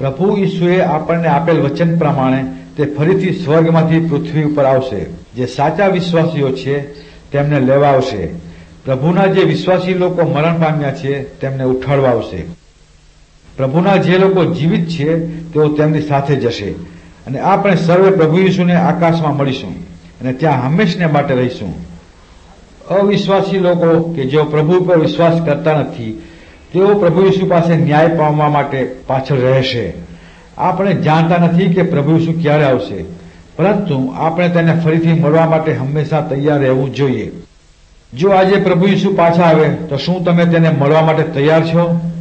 પ્રભુ ઈસુએ આપણને આપેલ વચન પ્રમાણે તે ફરીથી સ્વર્ગમાંથી પૃથ્વી ઉપર આવશે. જે સાચા વિશ્વાસીઓ છે તેમને લેવા આવશે. પ્રભુના જે વિશ્વાસી લોકો મરણ પામ્યા છે તેમને ઉઠાડવા આવશે. પ્રભુના જે લોકો જીવિત છે તેઓ તેમની સાથે જશે અને આપણે સર્વે પ્રભુ ઈસુને આકાશમાં મળીશું અને ત્યાં હંમેશને માટે રહીશું. અવિશ્વાસી લોકો કે જેઓ પ્રભુ પર વિશ્વાસ કરતા નથી તેઓ પ્રભુ ઈસુ પાસે ન્યાય પામવા માટે પાછળ રહેશે. આપણે જાણતા નથી કે પ્રભુ ઈસુ ક્યારે આવશે, પરંતુ આપણે તેને ફરીથી મળવા માટે હંમેશા તૈયાર રહેવું જોઈએ. જો આજે પ્રભુ ઈસુ પાછા આવે તો શું તમે તેને મળવા માટે તૈયાર છો?